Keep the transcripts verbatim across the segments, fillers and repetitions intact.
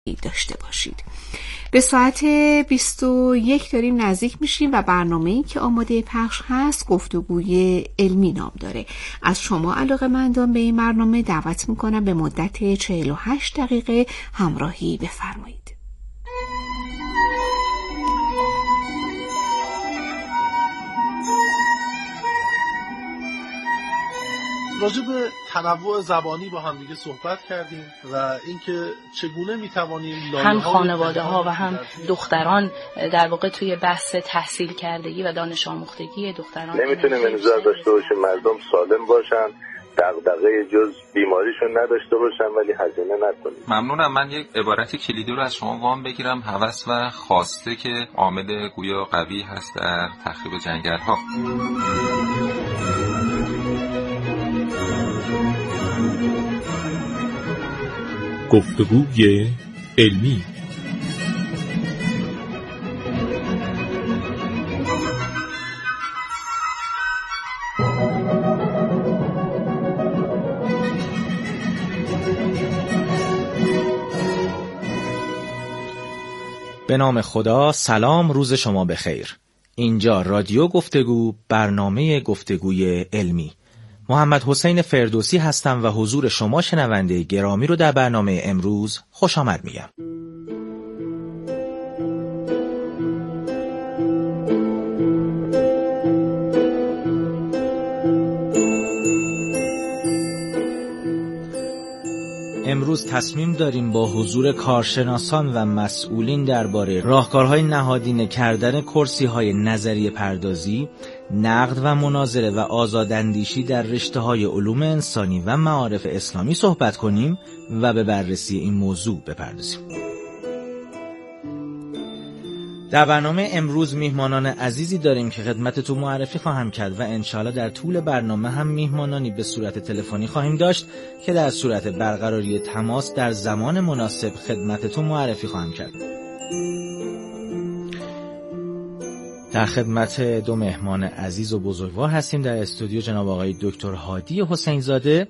داشته باشید. به ساعت بیست و یک داریم نزدیک میشیم و برنامه‌ای که آماده پخش هست گفتگوی علمی نام داره. از شما علاقه‌مندان به این برنامه دعوت میکنم به مدت چهل و هشت دقیقه همراهی بفرمایید. راجع به تنوع زبانی با هم دیگه صحبت کردیم و اینکه چگونه میتوانیم هم خانواده ها و هم دختران در واقع توی بحث تحصیل کردگی و دانش آموختگی دختران نمیتونیم انتظار داشته باشیم مردم سالم باشن، دغدغه جز بیماریشون نداشته باشن ولی هزینه نکنیم. ممنونم. من یک عبارت کلیدی رو از شما وام بگیرم. هوس و خواسته که عامل گویا قوی هست در تخریب جنگل‌ها. گفتگوی علمی. به نام خدا. سلام، روز شما بخیر. اینجا رادیو گفتگو، برنامه گفتگوی علمی. محمد حسین فردوسی هستم و حضور شما شنونده گرامی رو در برنامه امروز خوش آمد میگم. امروز تصمیم داریم با حضور کارشناسان و مسئولین درباره راهکارهای نهادینه کردن کرسی‌های نظریه پردازی، نقد و مناظره و آزاداندیشی در رشته‌های علوم انسانی و معارف اسلامی صحبت کنیم و به بررسی این موضوع بپردازیم. در برنامه امروز میهمانان عزیزی داریم که خدمتتون معرفی خواهم کرد و انشاءالله در طول برنامه هم میهمانانی به صورت تلفنی خواهیم داشت که در صورت برقراری تماس در زمان مناسب خدمتتون معرفی خواهم کرد. در خدمت دو مهمان عزیز و بزرگوار هستیم. در استودیو جناب آقای دکتر هادی حسین زاده،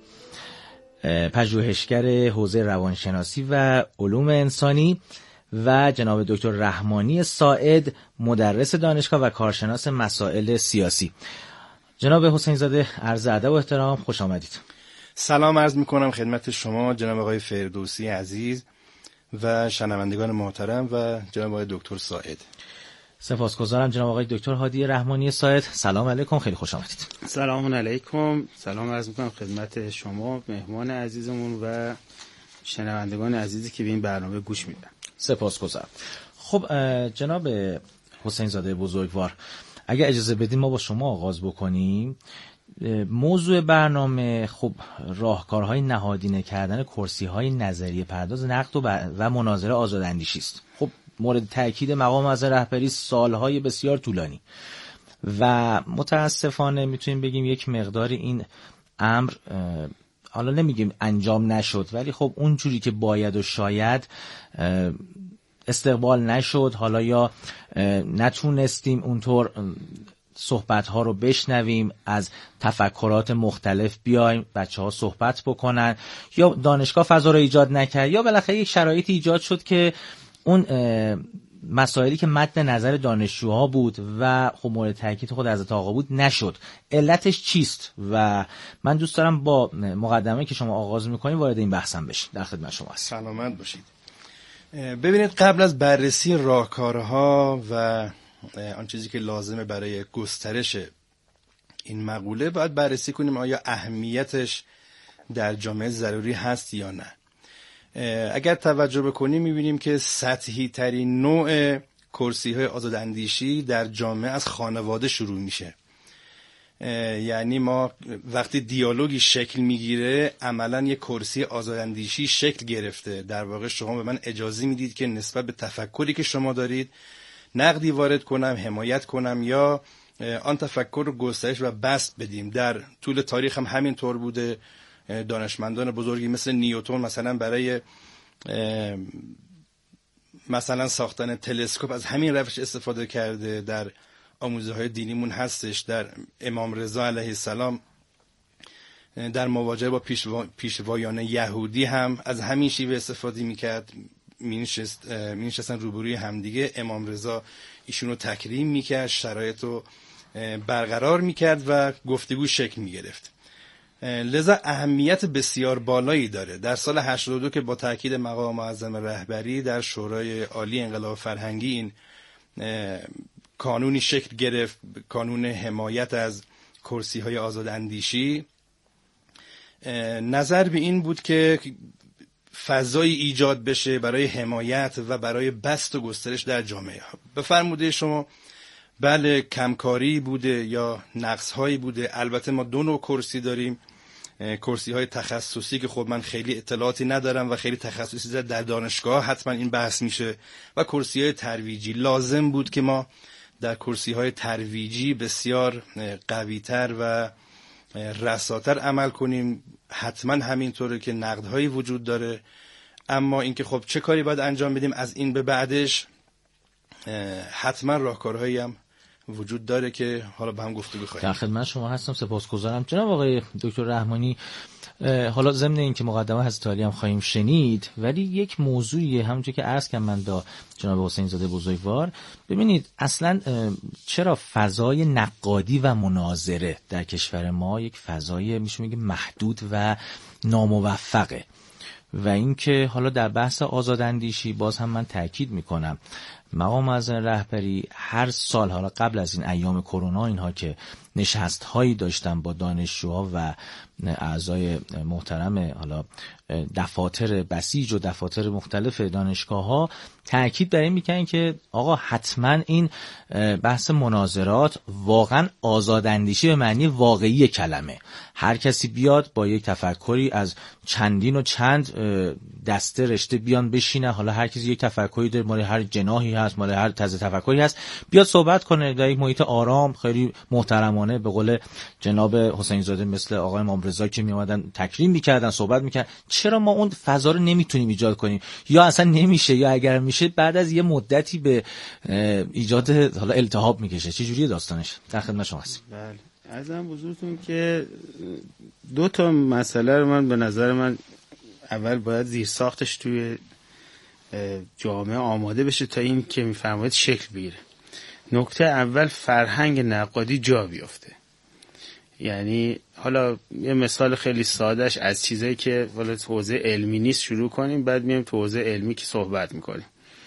پژوهشگر حوزه روانشناسی و علوم انسانی، و جناب دکتر رحمانی ساعد، مدرس دانشگاه و کارشناس مسائل سیاسی. جناب حسین زاده، عرض ادب و احترام، خوش آمدید. سلام عرض میکنم خدمت شما جناب آقای فردوسی عزیز و شنوندگان محترم و جناب آقای دکتر ساعد. سپاسگزارم. جناب آقای دکتر هادی رحمانی ساعد، سلام علیکم، خیلی خوش آمدید. سلام علیکم. سلام عرض میکنم خدمت شما مهمان عزیزمون و شنوندگان عزیزی که به این برنامه گوش میدن. سپاسگزارم. خب جناب حسین زاده بزرگوار، اگه اجازه بدین ما با شما آغاز بکنیم. موضوع برنامه خب راهکارهای نهادینه کردن کرسی‌های نظریه پرداز، نقد و, و مناظره آزاداندیشی است. خب مورد تاکید مقام معظم رهبری سالهای بسیار طولانی و متاسفانه میتونیم بگیم یک مقدار این امر حالا نمیگیم انجام نشد، ولی خب اون جوری که باید و شاید استقبال نشد، حالا یا نتونستیم اونطور صحبت ها رو بشنویم، از تفکرات مختلف بیایم بچه ها صحبت بکنن، یا دانشگاه فضا رو ایجاد نکرد، یا بالاخره یک شرایطی ایجاد شد که اون مسائلی که مد نظر دانشجوها بود و خب مورد تاکید خود حضرت آقا بود نشد. علتش چیست؟ و من دوست دارم با مقدمه که شما آغاز میکنید وارد این بحثم بشید. در خدمت شما هستم. سلامت باشید. ببینید، قبل از بررسی راهکارها و آن چیزی که لازمه برای گسترش این مقوله باید بررسی کنیم آیا اهمیتش در جامعه ضروری هست یا نه. اگر توجه بکنیم میبینیم که سطحی ترین نوع کرسی های آزاداندیشی در جامعه از خانواده شروع میشه. یعنی ما وقتی دیالوگی شکل میگیره عملا یک کرسی آزاداندیشی شکل گرفته. در واقع شما به من اجازه میدید که نسبت به تفکری که شما دارید نقدی وارد کنم، حمایت کنم یا آن تفکر رو گسترش و بسط بدیم. در طول تاریخ هم همین طور بوده. دانشمندان بزرگی مثل نیوتن مثلا برای مثلا ساختن تلسکوپ از همین روش استفاده کرده. در آموزه های دینیمون هستش. در امام رضا علیه السلام در مواجهه با پیشوا... پیشوایان یهودی هم از همین شیوه استفاده میکرد. می نشستن روبروی همدیگه. امام رضا ایشونو تکریم میکرد، شرایط رو برقرار میکرد و گفتگو شکل میگرفت. لذا اهمیت بسیار بالایی داره. در سال هشتاد و دو که با تاکید مقام معظم رهبری در شورای عالی انقلاب فرهنگی این کانونی شکل گرفت، کانون حمایت از کرسی های آزاد اندیشی، نظر به این بود که فضایی ایجاد بشه برای حمایت و برای بسط و گسترش در جامعه. به فرموده شما بله کمکاری بوده یا نقص هایی بوده. البته ما دو نوع کرسی داریم، کرسی های تخصصی که خب من خیلی اطلاعاتی ندارم و خیلی تخصصی در دانشگاه حتما این بحث میشه، و کرسی های ترویجی. لازم بود که ما در کرسی های ترویجی بسیار قویتر و رساتر عمل کنیم. حتما همینطوره که نقدهایی وجود داره، اما اینکه خب چه کاری باید انجام بدیم از این به بعدش، حتما راهکارهایی هم وجود داره که حالا با هم گفتگو خواهیم. در خدمت شما هستم، سپاسگزارم جناب آقای دکتر رحمانی. حالا ضمن این که مقدمه حضرت عالی هم خواهیم شنید، ولی یک موضوعی همونجوری که عرض کردم من با جناب حسین زاده بزرگوار، ببینید اصلا چرا فضای نقادی و مناظره در کشور ما یک فضای میشه میگه محدود و ناموفقه، و اینکه حالا در بحث آزاداندیشی باز هم من تاکید میکنم مقام معظم رهبری هر سال، حالا قبل از این ایام کرونا اینها که نشست هایی داشتن با دانشجوها و اعضای محترم حالا دفاتر بسیج و دفاتر مختلف دانشگاه ها، تاکید بر این میکنن که آقا حتما این بحث مناظرات واقعا آزاداندیشی به معنی واقعی کلمه، هر کسی بیاد با یک تفکری از چندین و چند دسته رشته بیان بشینه، حالا هر کسی یک تفکری داره، مال هر جناحی هست، مال هر طرز تفکری هست، بیاد صحبت کنه در یک محیط آرام خیلی محترمانه. به قول جناب حسین زاده مثل آقای امام رضا که می اومدن تکریم میکردن، صحبت میکردن، چرا ما اون فضا رو نمیتونیم ایجاد کنیم؟ یا اصلا نمیشه، یا اگر میشه بعد از یه مدتی به ایجاد حالا التهاب میکشه. چه جوریه داستانش؟ در خدمت شما هستم. بله، عرضم حضورتون که دو تا مسئله رو من به نظر من اول باید زیر ساختش توی جامعه آماده بشه تا این که میفرمایید شکل بگیره. نکته اول فرهنگ نقادی جا بیفته. یعنی حالا یه مثال خیلی سادهش از چیزایی که حالا تو حوزه علمی نیست شروع کنیم، بعد میایم تو حوزه علمی که صحبت میکنیم.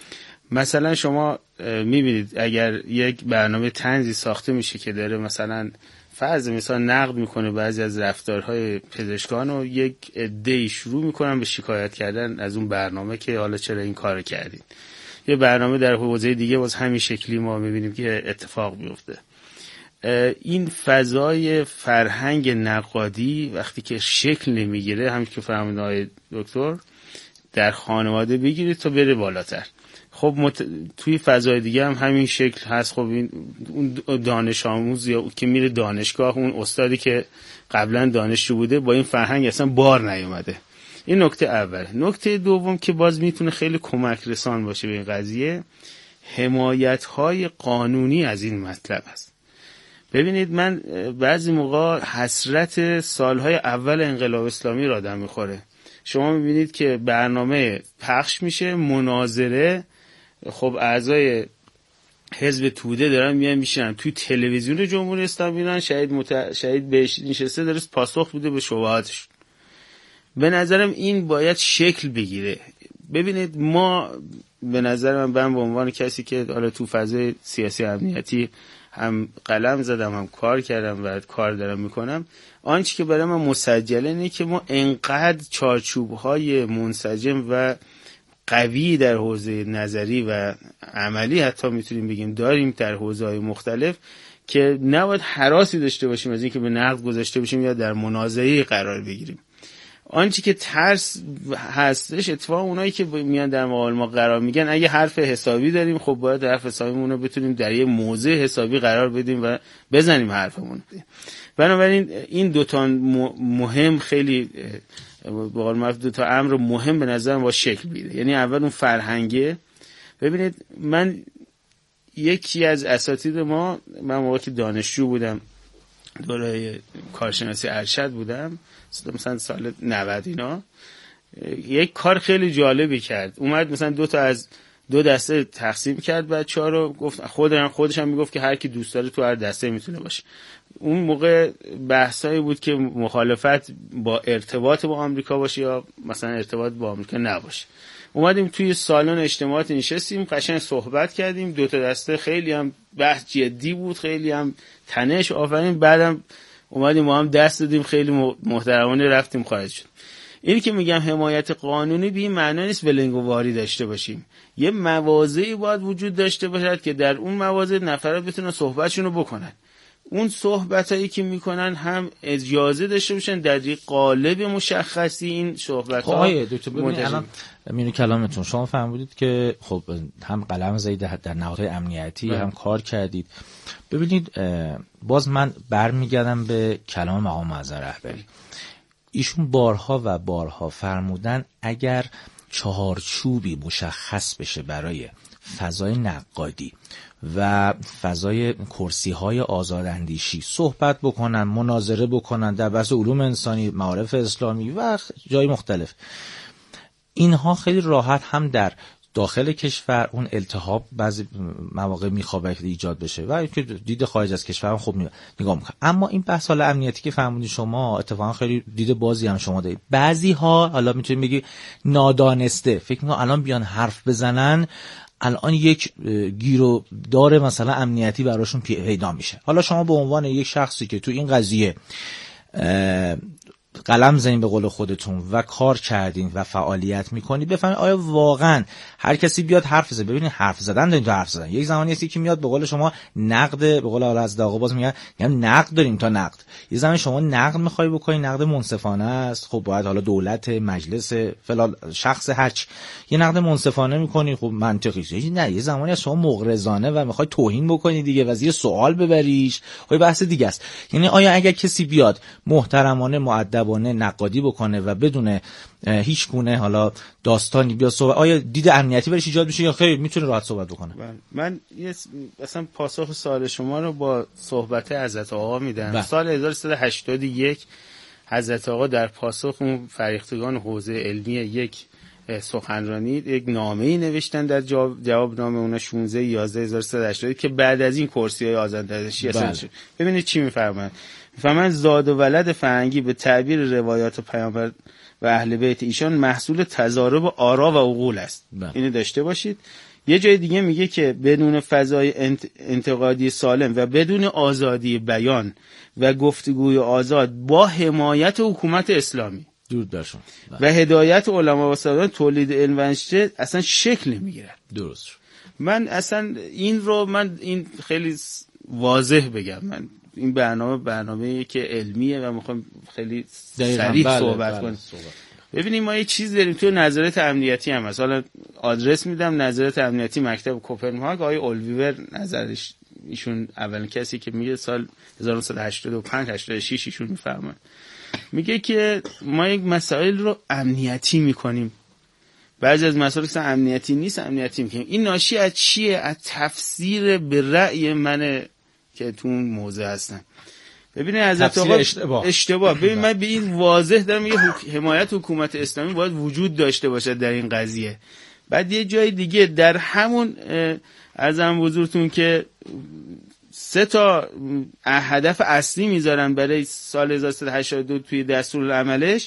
مثلا شما میبینید اگر یک برنامه طنزی ساخته میشه که داره مثلا فرض مثلا نقد میکنه بعضی از رفتارهای پزشکان، و یک عده‌ای شروع میکنن به شکایت کردن از اون برنامه که حالا چرا این کارو کردین. یه برنامه در حوزه دیگه باز همین شکلی ما میبینیم که اتفاق میفته. این فضای فرهنگ نقادی وقتی که شکل نمیگیره، همین که فرمودن آقای دکتر، در خانواده بگیره تا بره بالاتر. خب مت... توی فضای دیگه هم همین شکل هست. خب این اون دانش آموز یا که میره دانشگاه، اون استادی که قبلا دانشجو بوده با این فرهنگ اصلا بار نیومده. این نکته اول. نکته دوم که باز میتونه خیلی کمک رسان باشه به این قضیه، حمایت‌های قانونی از این مطلب است. ببینید من بعضی موقع حسرت سالهای اول انقلاب اسلامی را آدم میخوره. شما میبینید که برنامه پخش میشه، مناظره، خب اعضای حزب توده دارن میان میشن توی تلویزیون جمهوری اسلامی میرن، شهید مت... شهید بهش نشسته داره پاسخ میده به شبهاتش. به نظرم این باید شکل بگیره. ببینید ما به نظر من من به عنوان کسی که حالا تو فضای سیاسی امنیتی هم قلم زدم هم کار کردم و کار دارم میکنم، آنچه که برای من مسجله اینه که ما انقدر چارچوب‌های منسجم و قوی در حوزه نظری و عملی حتی میتونیم بگیم داریم در حوزه‌های مختلف که نباید هراسی داشته باشیم از اینکه به نقد گذاشته باشیم یا در منازعه قرار بگیریم. آنچه که ترس هستش اتفاق اونایی که میان در مقابل ما قرار میگن، اگه حرف حسابی داریم خب باید حرف حسابیمون رو بتونیم در یه موضع حسابی قرار بدیم و بزنیم حرفمون. بنابراین این دوتا مهم خیلی به قول معروف دوتا امر مهم به نظرم با شکل بیده. یعنی اول اون فرهنگه. ببینید من یکی از اساتید ما، من موقعی که دانشجو بودم دوره کارشناسی ارشد بودم مثلا سال نود اینا، یک کار خیلی جالبی کرد. اومد مثلا دو تا از دو دسته تقسیم کرد بچه‌ها رو، گفت خودم خودش هم میگفت که هر کی دوست داره تو هر دسته میتونه باشه. اون موقع بحثایی بود که مخالفت با ارتباط با آمریکا باشه یا مثلا ارتباط با آمریکا نباشه. اومدیم توی سالن اجتماعات نشستیم، قشنگ صحبت کردیم، دو تا دسته خیلی هم بحث جدی بود، خیلی هم تنش آفرین. بعدم اومدیم با هم دست دادیم، خیلی محترمانه رفتیم خارج شد. اینی که میگم حمایت قانونی به این معنی نیست ولنگواری داشته باشیم. یه مواضعی باید وجود داشته باشد که در اون مواضع نفرات بتونن صحبتشون رو بکنن. اون صحبتایی که میکنن هم اجازه داشته باشن در یک قالب مشخصی این صحبت‌ها. آقای دکتر ببینید الان مینو کلامتون شما فهمیدید که خب هم قلم زدید در نهادهای امنیتی هم کار کردید. ببینید باز من برمیگردم به کلام مقام معظم رهبری. ایشون بارها و بارها فرمودن اگر چهارچوبی مشخص بشه برای فضای نقادی و فضای کرسی‌های آزاداندیشی صحبت بکنن، مناظره بکنن در بحث علوم انسانی، معارف اسلامی و جای مختلف، اینها خیلی راحت هم در داخل کشور اون التهاب بعضی مواقع میخوابه ایجاد بشه و اینکه دید خارج از کشور هم خوب نگاه میکنه. اما این بحث حالا امنیتی که فرمودید شما اتفاقا خیلی دید بازی هم شما دارید. بعضی ها حالا میتونید بگی نادانسته فکر میکنن الان بیان حرف بزنن الان یک گیرو داره مثلا امنیتی براشون پیدا میشه. حالا شما به عنوان یک شخصی که تو این قضیه قلم زنین به قول خودتون و کار کردین و فعالیت میکنید بفهمید آیا واقعا هر کسی بیاد حرف بزنه. ببینید حرف زدن داریم تو حرف زدن. یک زمانی هستی که میاد به قول شما نقد، به قول از آقا باز میگن میگن نقد داریم تا نقد. یه زمانی شما نقد میخوای بکنی، نقد منصفانه است، خب باید حالا دولت، مجلس، فلان شخص هرچ یه نقد منصفانه میکنی، خب منطقیه. نه یه زمانی از شما مغرضانه و میخوای توهین بکنی دیگه و زیر سوال ببریش، خب بحث دیگه است. یعنی آیا اگر کسی بیاد محترمانه مؤدبانه نقادی بکنه و بدون هیچ گونه حالا داستانی بیا صحبت، آیا دید امنیتی برش ایجاد میشه یا خیر میتونه راحت صحبت بکنه؟ من یه مثلا پاسخ سوال شما رو با صحبت حضرت آقا میدم. سال هزار و سیصد و هشتاد و یک حضرت آقا در پاسخ اون فریختگان حوزه علمی یک سخنرانی یک نامه‌ای نوشتن در جواب نامه اونا شانزده یازده هزار و سیصد و هشتاد که بعد از این کرسی‌های آزاداندیشی اصلا شد. ببینید چی میفرمایند. میفرمایند زاد و ولد فرنگی به تعبیر روایات پیامبر و اهل بیت ایشان محصول تضارب آرا و عقول است. اینو داشته باشید. یه جای دیگه میگه که بدون فضای انتقادی سالم و بدون آزادی بیان و گفتگوی آزاد با حمایت حکومت اسلامی دور درشون و هدایت علما و سادان تولید علم و انشته اصلا شکل نمیگیرد. درست. من اصلا این رو من این خیلی واضح بگم، من این برنامه برنامه‌ای که علمیه و میخوام خیلی صریح صحبت کنم. ببینیم ما یه چیز داریم تو نظارت امنیتی هم هست. حالا آدرس میدم نظارت امنیتی مکتب کوپنهاگ، آقای اولویور نظرش، ایشون اولین کسی که میگه سال هزار و نهصد و هشتاد و پنج هشتاد و شش ایشون میفرمایند، میگه که ما یک مسائل رو امنیتی میکنیم، بعضی از مسائل که امنیتی نیست امنیتی میکنیم. این ناشی از چیه؟ از تفسیر به رأی من که تو اون موضع هستن. ببینید حضرت آقا اشتباه, اشتباه. ببین من به این واضح دارم میگه حمایت حکومت اسلامی باید وجود داشته باشه در این قضیه. بعد یه جای دیگه در همون عرضم حضورتون که سه تا هدف اصلی میذارن برای سال هزار و سیصد و هشتاد و دو توی دستورالعملش.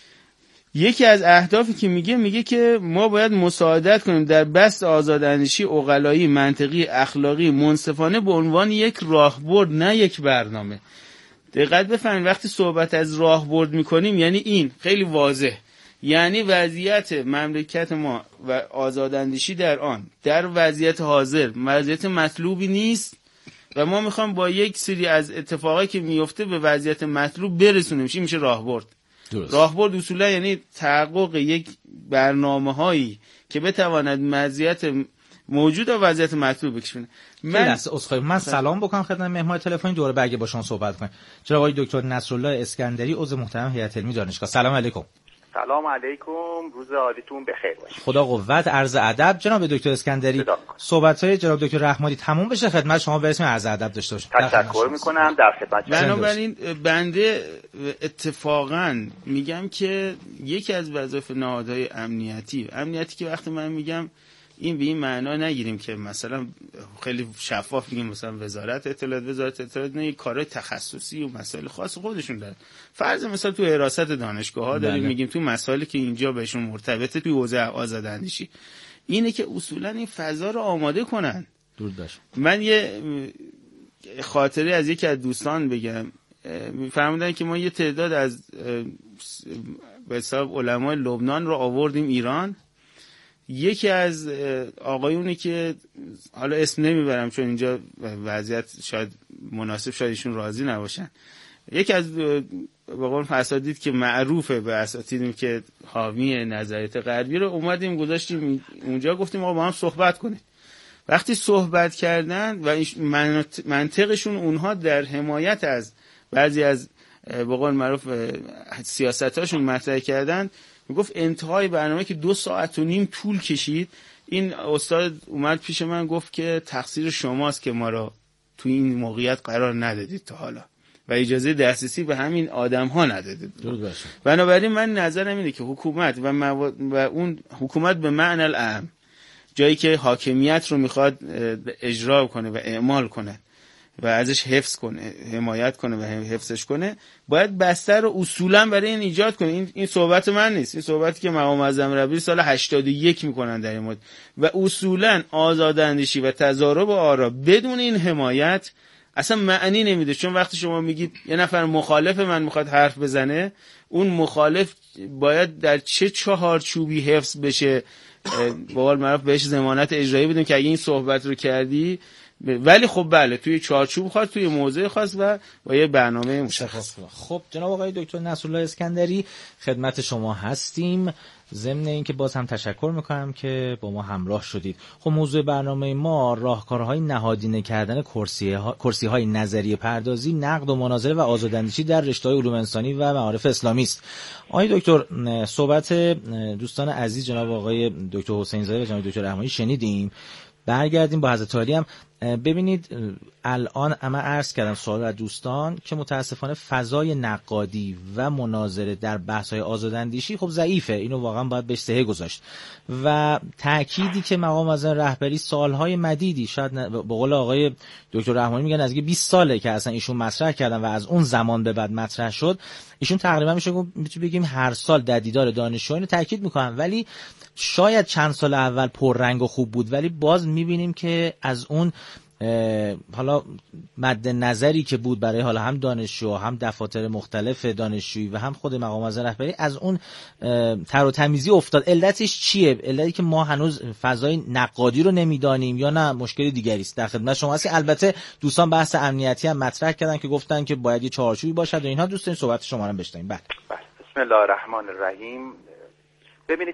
یکی از اهدافی که میگه میگه که ما باید مساعدت کنیم در بسط آزاداندیشی عقلایی، منطقی، اخلاقی، منصفانه به عنوان یک راهبرد نه یک برنامه. دقت بفرمایید وقتی صحبت از راهبرد میکنیم یعنی این خیلی واضح، یعنی وضعیت مملکت ما و آزاداندیشی در آن در وضعیت حاضر وضعیت مطلوبی نیست و ما میخوام با یک سری از اتفاقایی که میفته به وضعیت مطلوب برسونیم. این میشه راهبرد. راهبرد اصولا یعنی تحقق یک برنامه‌هایی که بتواند وضعیت موجود و وضعیت مطلوب بکشونه. من اسخای من سلام بکنم خدمت مهمان تلفنی دوره برگه با شما صحبت کنیم. جناب آقای دکتر نصرالله اسکندری عضو محترم هیئت علمی دانشگاه. سلام علیکم. سلام علیکم، روز عالیتون بخیر باشه. خدا قوت. عرض ادب جناب دکتر اسکندری. صحبت‌های جناب دکتر رحمانی تموم بشه، خدمت شما برسیم، عرض ادب داشته باشید. تشکر میکنم، در خدمت شما. بنابراین بنده اتفاقا میگم که یکی از وظایف نهادهای امنیتی امنیتی که وقتی من میگم این به این معنا نگیریم که مثلا خیلی شفاف میگیم مثلا وزارت اطلاعات وزارت اطلاعات نه، کارهای تخصصی و مسائل خاص خودشون دارن. فرض مثلا تو حراست دانشگاه‌ها داریم میگیم تو مسائلی که اینجا بهشون مرتبطه توی حوزه آزاداندیشی، اینه که اصولا این فضا رو آماده کنن. دور داشت. من یه خاطره از یکی از دوستان بگم. می‌فرمودن که ما یه تعداد از به حساب علمای لبنان رو آوردیم ایران. یکی از آقایونی که حالا اسم نمیبرم چون اینجا وضعیت شاید مناسب شاید ایشون راضی نباشن، یکی از به قول اساتید که معروفه به اساتیدیم که حامی نظریات غربی رو اومدیم گذاشتیم اونجا، گفتیم آقا با هم صحبت کنید. وقتی صحبت کردن و منطقشون اونها در حمایت از بعضی از به قول معروف سیاستاشون مطرح کردن، میگفت انتهای برنامه که دو ساعت و نیم طول کشید، این استاد اومد پیش من گفت که تقصیر شماست که ما را تو این موقعیت قرار ندادید تا حالا و اجازه دسترسی به همین آدم ها ندادید. بنابراین من نظرم اینه که حکومت و, مو... و اون حکومت به معنی الاعم، جایی که حاکمیت رو میخواد اجرا کنه و اعمال کنه و ازش حفظ کنه، حمایت کنه و حفظش کنه، باید بستر رو اصولا برای این ایجاد کنه. این این صحبت من نیست، این صحبتی که مقام معظم ربیعی سال هشتاد و یک میکنن در این مورد. و اصولا آزاداندیشی و تضارب آرا بدون این حمایت اصلا معنی نمیده. چون وقتی شما میگید یه نفر مخالف من میخواد حرف بزنه، اون مخالف باید در چه چهارچوبی حفظ بشه، به قول معروف بهش ضمانت اجرایی بدیم که اگه این صحبت رو کردی، ولی خب بله توی چارچوب خاص، توی موضع خاص و با یه برنامه مشخص. خب جناب آقای دکتر نصرالله اسکندری خدمت شما هستیم. ضمن اینکه باز هم تشکر میکنم که با ما همراه شدید. خب موضوع برنامه ما راهکارهای نهادینه کردن کرسی‌ها کرسی‌های نظریه پردازی، نقد و مناظره و آزاداندیشی در رشته‌های علوم انسانی و معارف اسلامی است. آقای دکتر، صحبت دوستان عزیز جناب آقای دکتر حسین زاده و جناب دکتر رحمانی شنیدیم. برگردیم با حضرت عالی هم. ببینید الان اما عرض کردم سوال از دوستان که متاسفانه فضای نقادی و مناظره در بحث‌های آزاداندیشی خب ضعیفه، اینو واقعا باید بهش سهه گذاشت و تأکیدی که مقام معظم رهبری سالهای مدیدی، شاید به قول آقای دکتر رحمانی میگن از بیست ساله که اصلا ایشون مطرح کردن و از اون زمان به بعد مطرح شد، ایشون تقریبا میشه بگیم هر سال در دیدار دانشجویان تاکید میکنن. ولی شاید چند سال اول پررنگ و خوب بود، ولی باز میبینیم که از اون حالا مد نظری که بود برای حالا هم دانشجو هم دفاتر مختلف دانشجویی و هم خود مقام معظم رهبری از اون تر و تمیزی افتاد. علتش چیه؟ علتی که ما هنوز فضای نقادی رو نمیدانیم یا نه مشکل دیگری است؟ در خدمت شما هستیم. البته دوستان بحث امنیتی هم مطرح کردن که گفتن که باید یه چارچوبی باشد و اینها. دوستان صحبت شما رو بشنویم. بله. بسم الله الرحمن الرحیم. ببینید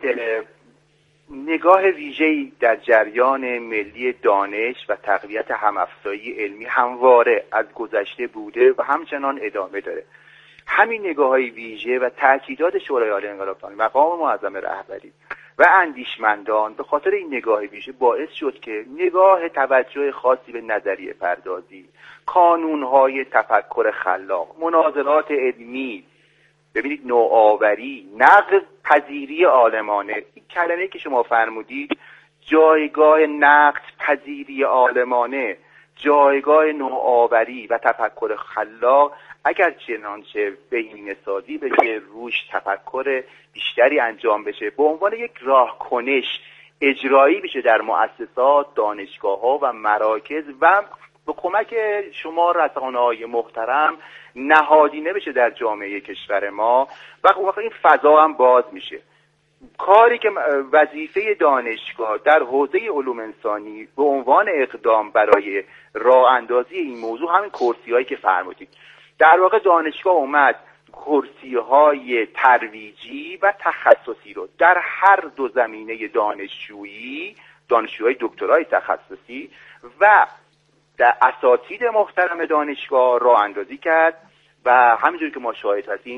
نگاه ویژه‌ای در جریان ملی دانش و تقویت همافزایی علمی همواره از گذشته بوده و همچنان ادامه داره. همین نگاه‌های ویژه و تاکیدات شورای عالی انقلاب اسلامی، مقام معظم رهبری و اندیشمندان به خاطر این نگاه ویژه باعث شد که نگاه توجه خاصی به نظریه پردازی، کانون‌های تفکر خلاق، مناظرات علمی، ببینید نوآوری، نقد پذیری عالمانه، این کلمه‌ای که شما فرمودید، جایگاه نقد پذیری عالمانه، جایگاه نوآوری و تفکر خلاق اگر چنانچه بهینه‌سازی بشه، روش تفکر بیشتری انجام بشه، به عنوان یک راهکنش اجرایی بشه در مؤسسات، دانشگاه‌ها و مراکز و به کمک شما رسانه‌های محترم نهادینه بشه در جامعه کشور ما و وقت این فضا هم باز میشه. کاری که وظیفه دانشگاه در حوزه علوم انسانی به عنوان اقدام برای راه اندازی این موضوع همین کرسی‌هایی که فرمودید. در واقع دانشگاه اومد کرسی‌های ترویجی و تخصصی رو در هر دو زمینه دانشجویی، دانشجوهای دکترای تخصصی و در اساتید محترم دانشگاه راه اندازی کرد و همینجوری که ما شاهد هستیم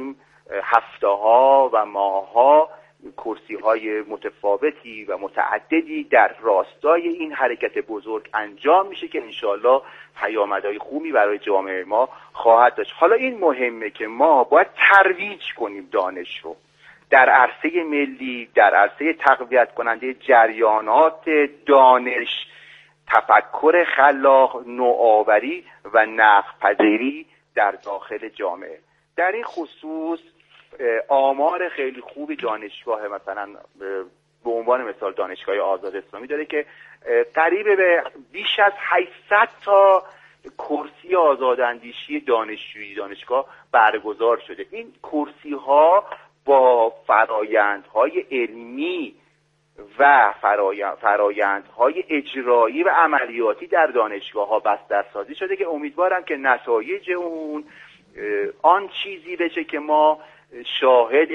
هفته ها و ماه ها کرسی های متفاوتی و متعددی در راستای این حرکت بزرگ انجام میشه که انشالله پیامدهای خوبی برای جامعه ما خواهد داشت. حالا این مهمه که ما باید ترویج کنیم دانش رو در عرصه ملی، در عرصه تقویت کننده جریانات دانش، تفکر خلاق، نوآوری و نقدپذیری در داخل جامعه. در این خصوص آمار خیلی خوبی دانشگاه مثلا به عنوان مثال دانشگاه آزاد اسلامی داره که قریب به بیش از هشتصد تا کرسی آزاداندیشی دانشجویی دانشگاه برگزار شده. این کرسی ها با فرایندهای علمی و فرایندهای اجرایی و عملیاتی در دانشگاه ها بسترسازی شده که امیدوارم که نتایج اون آن چیزی بشه که ما شاهد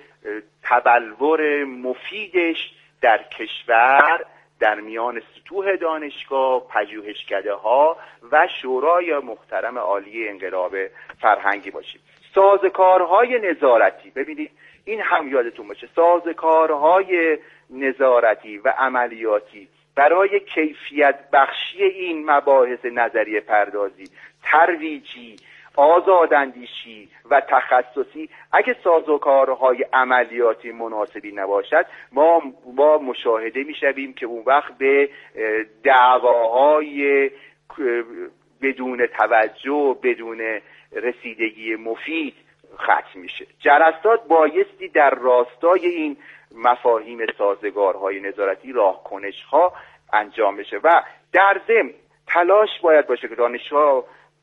تبلور مفیدش در کشور در میان سطوح دانشگاه، پژوهشکده ها و شورای محترم عالی انقلاب فرهنگی باشیم. سازوکارهای نظارتی، ببینید این هم یادتون باشه، سازوکارهای نظارتی و عملیاتی برای کیفیت بخشی این مباحث نظریه پردازی، ترویجی، آزاداندیشی و تخصصی، اگه سازوکارهای عملیاتی مناسبی نباشد ما با مشاهده میشویم که اون وقت به دعواهای بدون توجه، بدون رسیدگی مفید ختم میشه. جلسات بایستی در راستای این مفاهیم سازگارهای نظارتی راهکنش ها انجام بشه و در ضمن تلاش باید باشه که دانشجوها،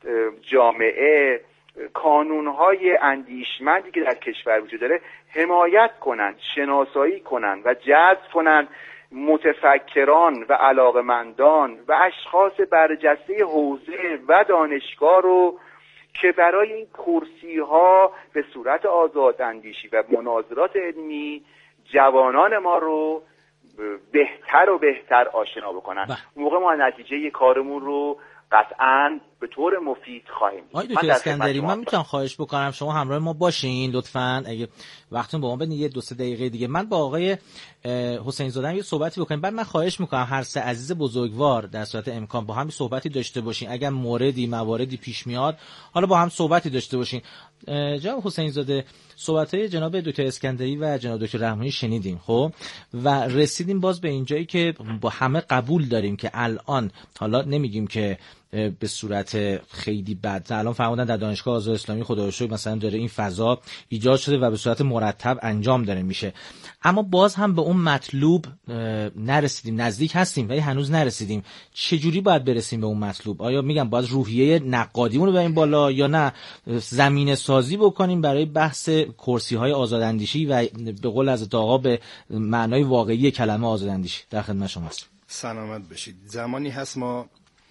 جامعه، کانونهای اندیشمندی که در کشور وجود داره حمایت کنند، شناسایی کنند و جذب کنند متفکران و علاقمندان و اشخاص برجسته حوزه و دانشگاه رو که برای این کرسی ها به صورت آزاداندیشی و مناظرات علمی جوانان ما رو بهتر و بهتر آشنا بکنن. اون موقع ما نتیجه کارمون رو قطعاً به طور مفید خواهیم دید. آقای دکتر اسکندری، من میتونم خواهش بکنم شما همراه ما باشین لطفاً، اگه وقتتون با ما بدین یه دو سه دقیقه دیگه من با آقای حسین زاده یه صحبتی بکنیم، بعد من خواهش میکنم هر سه عزیز بزرگوار در صورت امکان با هم صحبتی داشته باشین، اگر موردی مواردی پیش میاد حالا با هم صحبتی داشته باشین. جناب حسین زاده، صحبت‌های جناب دکتر اسکندری و جناب دکتر رحمانی شنیدیم، خب و رسیدیم باز به اینجایی که با همه قبول داریم که الان، حالا نمیگیم که به صورت خیلی بد، الان فرمودن در دانشگاه آزاد اسلامی خدا رو شکر مثلا داره این فضا ایجاد شده و به صورت مرتب انجام داره میشه، اما باز هم به اون مطلوب نرسیدیم. نزدیک هستیم ولی هنوز نرسیدیم. چجوری باید برسیم به اون مطلوب؟ آیا میگم باید روحیه نقادیمون رو بریم بالا یا نه زمینه سازی بکنیم برای بحث کرسی های آزاداندیشی و به قول حضرت آقا به معنای واقعی کلمه آزاداندیشی؟ در خدمت شما هستم. سلامت باشید. زمانی هست ما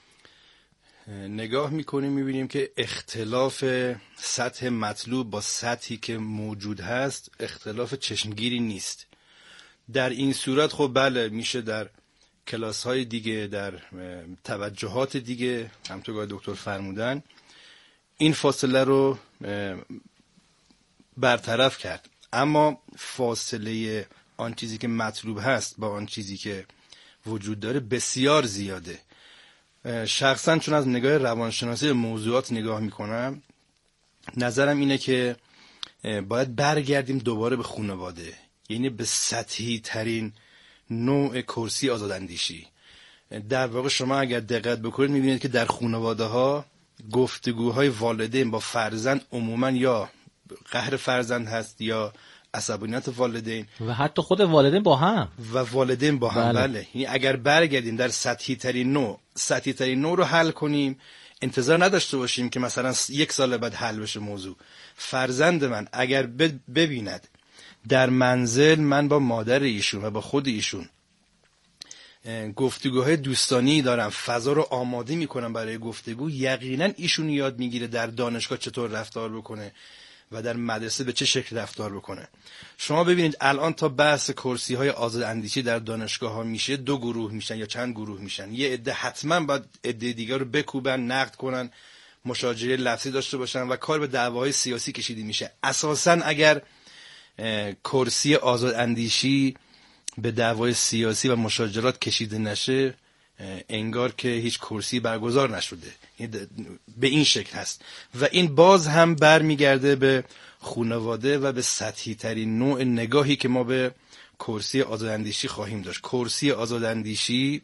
نگاه میکنیم میبینیم که اختلاف سطح مطلوب با سطحی که موجود هست اختلاف چشمگیری نیست. در این صورت خب بله میشه در کلاس های دیگه، در توجهات دیگه همونطور که دکتر فرمودن این فاصله رو برطرف کرد، اما فاصله آن چیزی که مطلوب هست با آن چیزی که وجود داره بسیار زیاده. شخصا چون از نگاه روانشناسی موضوعات نگاه میکنم، نظرم اینه که باید برگردیم دوباره به خانواده، یعنی به سطحی ترین نوع کرسی آزاداندیشی. در واقع شما اگر دقت بکنید میبینید که در خانواده ها گفتگوهای والدین با فرزند عموما یا قهر فرزند هست یا عصبانیت والدین و حتی خود والدین با هم و والدین با هم بله, بله. یعنی اگر برگردیم در سطحی ترین نوع سطحی ترین نوع رو حل کنیم، انتظار نداشته باشیم که مثلا یک سال بعد حل بشه موضوع. فرزند من اگر ببیند در منزل من با مادر ایشون و با خود ایشون گفتگوهای دوستانی دارم، فضا رو آماده میکنم برای گفتگو، یقینا ایشون یاد میگیره در دانشگاه چطور رفتار بکنه و در مدرسه به چه شکل رفتار بکنه. شما ببینید الان تا بحث کرسی های آزاد اندیشی در دانشگاه ها میشه، دو گروه میشن یا چند گروه میشن. یه عده حتما باید عده دیگر رو بکوبن، نقد کنن، مشاجره لفظی داشته باشن و کار به دعواهای سیاسی کشیده میشه. اساساً اگر کرسی آزاد اندیشی به دعوای سیاسی و مشاجرات کشیده نشه، انگار که هیچ کرسی برگزار نشده. به این شکل هست و این باز هم برمیگرده به خانواده و به سطحی ترین نوع نگاهی که ما به کرسی آزاداندیشی خواهیم داشت. کرسی آزاداندیشی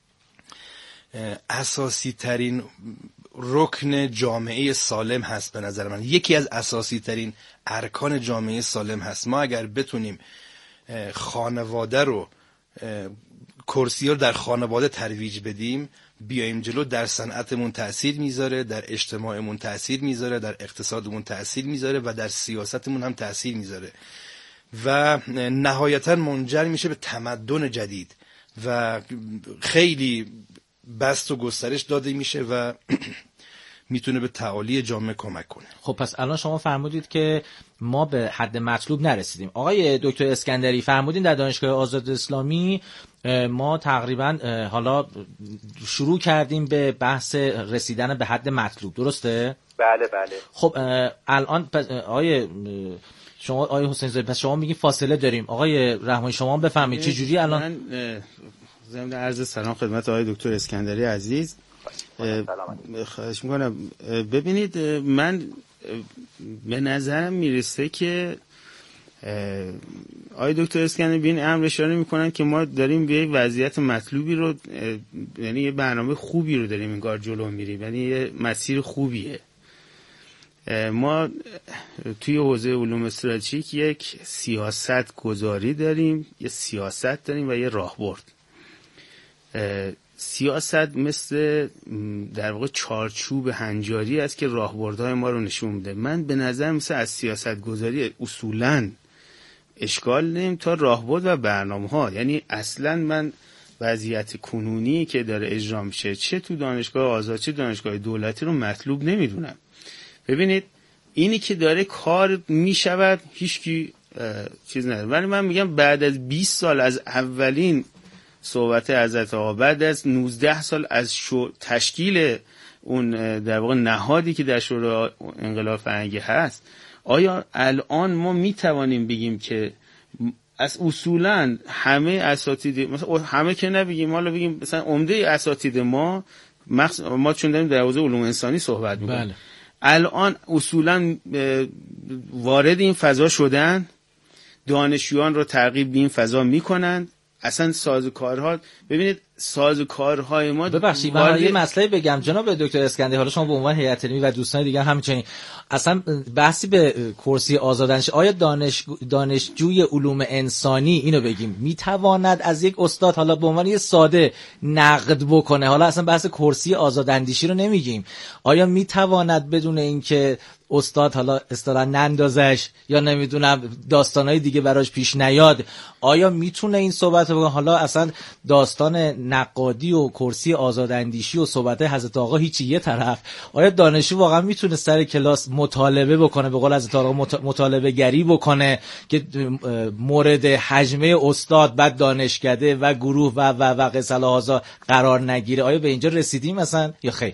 اساسی ترین رکن جامعه سالم هست به نظر من، یکی از اساسی ترین ارکان جامعه سالم هست. ما اگر بتونیم خانواده رو، کرسی رو در خانواده ترویج بدیم، بیایم جلو، در صنعتمون تأثیر میذاره، در اجتماعمون تأثیر میذاره، در اقتصادمون تأثیر میذاره و در سیاستمون هم تأثیر میذاره و نهایتا منجر میشه به تمدن جدید و خیلی بست و گسترش داده میشه و میتونه به تعالی جامعه کمک کنه. خب پس الان شما فرمودید که ما به حد مطلوب نرسیدیم. آقای دکتر اسکندری فرمودین در دانشگاه آزاد اسلامی ما تقریبا حالا شروع کردیم به بحث رسیدن به حد مطلوب، درسته؟ بله بله. خب الان پس آقای شما آقای حسین زاده پس شما میگین فاصله داریم. آقای رحمانی شما بفرمایید چه جوری الان؟ من ضمن عرض سلام خدمت آقای دکتر اسکندری عزیز. خواهش میکنم. ببینید من به نظرم میرسه که آقای دکتر اسکندری به این امر اشاره میکنن که ما داریم به یک وضعیت مطلوبی رو، یعنی یه برنامه خوبی رو داریم انگار جلو میریم، یعنی یه مسیر خوبیه. ما توی حوزه علوم استراتژیک یک سیاست گذاری داریم، یه سیاست داریم و یه راهبرد. سیاست مثل در واقع چارچوب هنجاری است که راهبردهای ما رو نشون میده. من به نظر مثل از سیاست گذاری اصولاً اشکال نیم تا راهبرد و برنامه ها. یعنی اصلاً من وضعیت کنونی که داره اجرا میشه چه تو دانشگاه آزاد چه دانشگاه دولتی رو مطلوب نمیدونم. ببینید اینی که داره کار میشود هیچکی چیز نداره، ولی من میگم بعد از بیست سال از اولین صحبت حضرت آقا، بعد از نوزده سال از شو تشکیل اون در واقع نهادی که در شورای انقلاب فرهنگی هست، آیا الان ما میتوانیم بگیم که از اصولا همه اساتید، مثلا همه که نبگیم، حالا بگیم مثلا عمده اساتید ما مخص... ما چون داریم در حوزه علوم انسانی صحبت می‌کنیم، بله. الان اصولا وارد این فضا شدن، دانشجویان رو ترغیب به این فضا میکنن. اصلا سازوکارها، ببینید سازوکارهای ما، ببخشید من وارد... یه مسئله بگم جناب دکتر اسکندری، حالا شما به عنوان هیئت علمی و دوستان دیگه همچنین، اصلا بحثی به کرسی آزاداندیشی، آیا دانش دانشجوی علوم انسانی اینو بگیم میتواند از یک استاد حالا به عنوان یه ساده نقد بکنه، حالا اصلا بحث کرسی آزاداندیشی رو نمیگیم، آیا میتواند بدون اینکه استاد حالا اصطلاحاً نندازش یا نمیدونم داستانای دیگه براش پیش نیاد، آیا میتونه این صحبت رو بگه؟ حالا اصلا داستان نقادی و کرسی آزاداندیشی و صحبت حضرت آقا هیچی یه طرف، آیا دانشجو واقعا میتونه سر کلاس مطالبه بکنه، به قول حضرت آقا مطالبه گری بکنه که مورد حجمه استاد بعد دانشکده و گروه و و و قصه قرار نگیره؟ آیا به اینجا رسیدیم مثلا یا خیر؟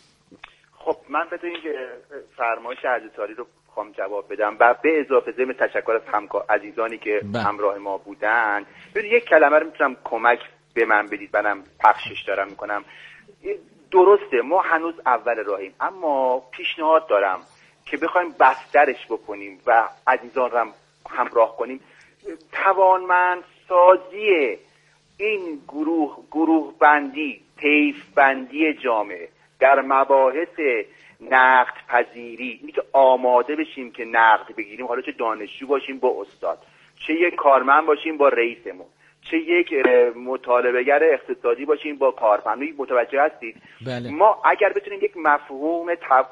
خب من بدون اینکه فرمایش حضرت رو بخوام جواب بدم و به اضافه ضمن تشکر از همکار عزیزانی که با. همراه ما بودن، ببینید یک کلمه رو میتونم کمک به من بدید، منم پخشش دارم میکنم. درسته ما هنوز اول راهیم، اما پیشنهاد دارم که بخوایم بسترش بکنیم و عزیزان رو هم همراه کنیم. توانمند سازی این گروه گروه بندی، طیف بندی جامعه در مباحث نقد پذیری، اینی که آماده بشیم که نقد بگیریم، حالا چه دانشجو باشیم با استاد، چه یک کارمند باشیم با رئیسمون، چه یک مطالبه‌گر اقتصادی باشیم با کارفرمایی. متوجه هستید؟ بله. ما اگر بتونیم یک مفهوم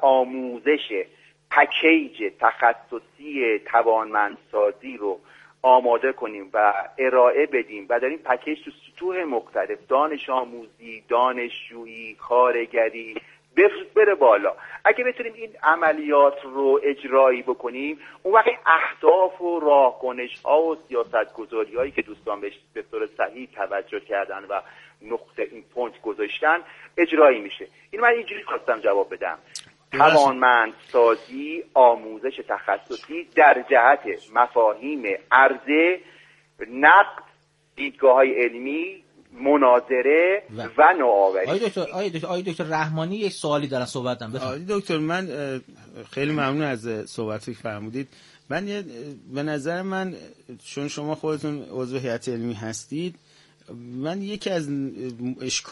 آموزش پکیج تخصصی توانمندسازی رو آماده کنیم و ارائه بدیم و در این پکیج تو سطوح مختلف، دانش آموزی، دانشجویی، کارگری بره بالا، اگه بتونیم این عملیات رو اجرایی بکنیم، اون وقت اهداف و راهکنش ها و سیاست گذاری هایی که دوستان بهش به طور صحیح توجه کردن و نقطه این پوینت گذاشتن اجرایی میشه. این من اینجوری خواستم جواب بدم. توانمندسازی آموزش تخصصی در جهت مفاهیم عرضه، نقد، دیدگاه‌های علمی، مناظره و, و نوآوری. آقای دکتر آقای دکتر آقای دکتر رحمانی یک سوالی دارن صحبتم بفرمایید. آقای دکتر من خیلی ممنون از صحبتی که فرمودید. من به نظر من چون شما خودتون عضو هیئت علمی هستید، من یکی از اشکال